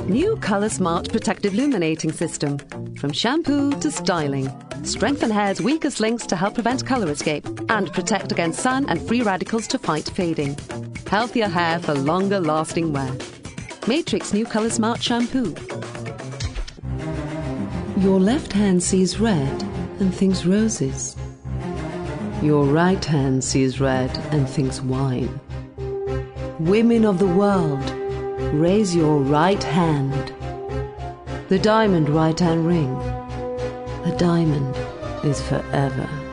New Colour Smart Protective Illuminating System. From shampoo to styling. Strengthen hair's weakest links to help prevent colour escape and protect against sun and free radicals to fight fading. Healthier hair for longer lasting wear. Matrix New Colour Smart Shampoo. Your left hand sees red and thinks roses. Your right hand sees red and thinks wine. Women of the world, raise your right hand. The diamond right hand ring. A diamond is forever.